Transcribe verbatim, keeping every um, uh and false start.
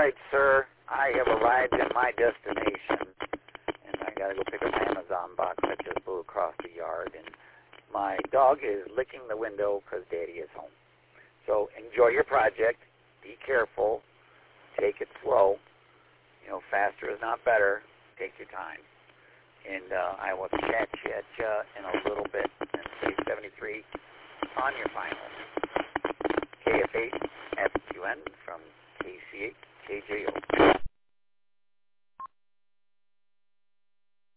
right, sir. I have arrived at my destination, and I got to go pick up my Amazon box that just blew across the yard, and my dog is licking the window because Daddy is home. So enjoy your project. Be careful. Take it slow. You know, faster is not better. Take your time. And uh, I will chat chat ya in a little bit and say seventy-three on your final. K F eight F Q N from K C eight K J O.